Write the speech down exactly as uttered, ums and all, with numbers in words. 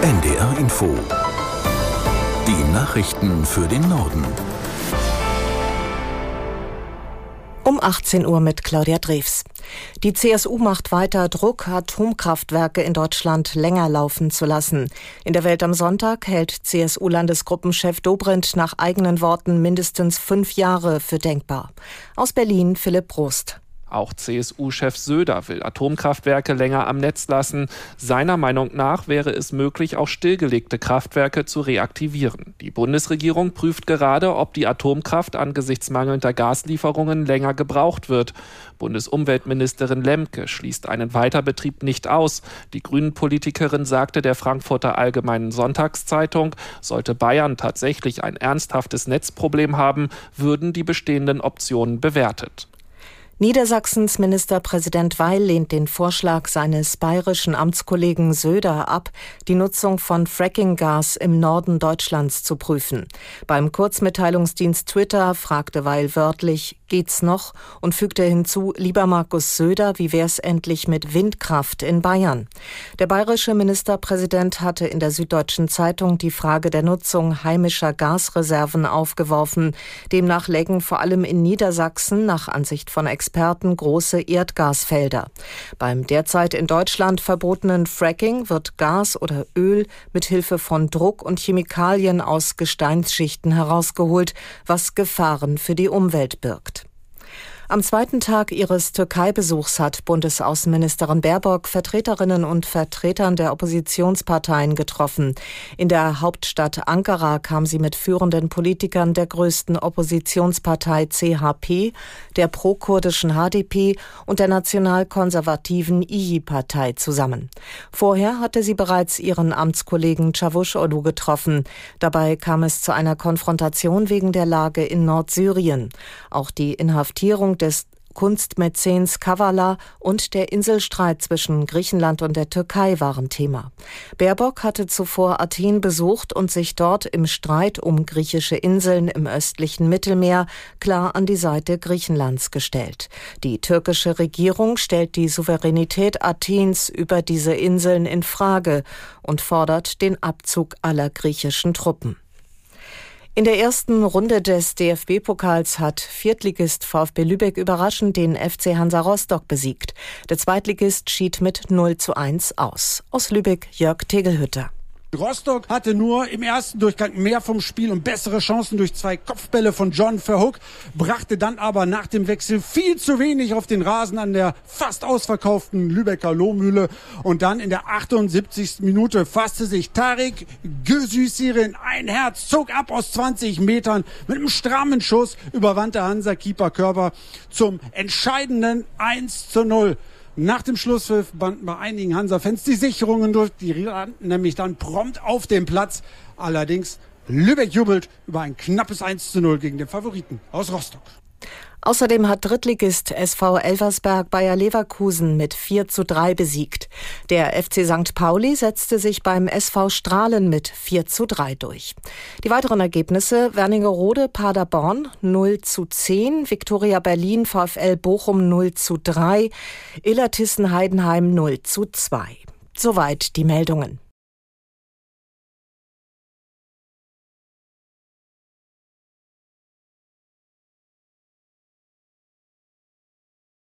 N D R Info. Die Nachrichten für den Norden. Um achtzehn Uhr mit Claudia Drews. Die C S U macht weiter Druck, Atomkraftwerke in Deutschland länger laufen zu lassen. In der Welt am Sonntag hält C S U-Landesgruppenchef Dobrindt nach eigenen Worten mindestens fünf Jahre für denkbar. Aus Berlin Philipp Prost. Auch C S U-Chef Söder will Atomkraftwerke länger am Netz lassen. Seiner Meinung nach wäre es möglich, auch stillgelegte Kraftwerke zu reaktivieren. Die Bundesregierung prüft gerade, ob die Atomkraft angesichts mangelnder Gaslieferungen länger gebraucht wird. Bundesumweltministerin Lemke schließt einen Weiterbetrieb nicht aus. Die Grünen-Politikerin sagte der Frankfurter Allgemeinen Sonntagszeitung, sollte Bayern tatsächlich ein ernsthaftes Netzproblem haben, würden die bestehenden Optionen bewertet. Niedersachsens Ministerpräsident Weil lehnt den Vorschlag seines bayerischen Amtskollegen Söder ab, die Nutzung von Fracking-Gas im Norden Deutschlands zu prüfen. Beim Kurzmitteilungsdienst Twitter fragte Weil wörtlich, geht's noch? Und fügte hinzu, lieber Markus Söder, wie wär's endlich mit Windkraft in Bayern? Der bayerische Ministerpräsident hatte in der Süddeutschen Zeitung die Frage der Nutzung heimischer Gasreserven aufgeworfen. Demnach lägen vor allem in Niedersachsen nach Ansicht von Experten große Erdgasfelder. Beim derzeit in Deutschland verbotenen Fracking wird Gas oder Öl mit Hilfe von Druck und Chemikalien aus Gesteinsschichten herausgeholt, was Gefahren für die Umwelt birgt. Am zweiten Tag ihres Türkei-Besuchs hat Bundesaußenministerin Baerbock Vertreterinnen und Vertretern der Oppositionsparteien getroffen. In der Hauptstadt Ankara kam sie mit führenden Politikern der größten Oppositionspartei C H P, der pro-kurdischen H D P und der nationalkonservativen İYİ Partei zusammen. Vorher hatte sie bereits ihren Amtskollegen Çavuşoğlu getroffen. Dabei kam es zu einer Konfrontation wegen der Lage in Nordsyrien. Auch die Inhaftierung des Kunstmäzens Kavala und der Inselstreit zwischen Griechenland und der Türkei waren Thema. Baerbock hatte zuvor Athen besucht und sich dort im Streit um griechische Inseln im östlichen Mittelmeer klar an die Seite Griechenlands gestellt. Die türkische Regierung stellt die Souveränität Athens über diese Inseln in Frage und fordert den Abzug aller griechischen Truppen. In der ersten Runde des D F B-Pokals hat Viertligist VfB Lübeck überraschend den F C Hansa Rostock besiegt. Der Zweitligist schied mit null zu eins aus. Aus Lübeck Jörg Tegelhütter. Rostock hatte nur im ersten Durchgang mehr vom Spiel und bessere Chancen durch zwei Kopfbälle von John Verhoek, brachte dann aber nach dem Wechsel viel zu wenig auf den Rasen an der fast ausverkauften Lübecker Lohmühle. Und dann in der achtundsiebzigsten Minute fasste sich Tarık Gözüsirin ein Herz, zog ab aus zwanzig Metern mit einem strammen Schuss, überwand der Hansa-Keeper Körber zum entscheidenden eins zu null. Nach dem Schlusspfiff banden bei einigen Hansa-Fans die Sicherungen durch, die rannten nämlich dann prompt auf den Platz. Allerdings Lübeck jubelt über ein knappes eins zu null gegen den Favoriten aus Rostock. Außerdem hat Drittligist S V Elversberg Bayer Leverkusen mit vier zu drei besiegt. Der F C Sankt Pauli setzte sich beim S V Strahlen mit vier zu drei durch. Die weiteren Ergebnisse: Wernigerode Paderborn null zu zehn, Viktoria Berlin VfL Bochum null zu drei, Illertissen Heidenheim null zu zwei. Soweit die Meldungen.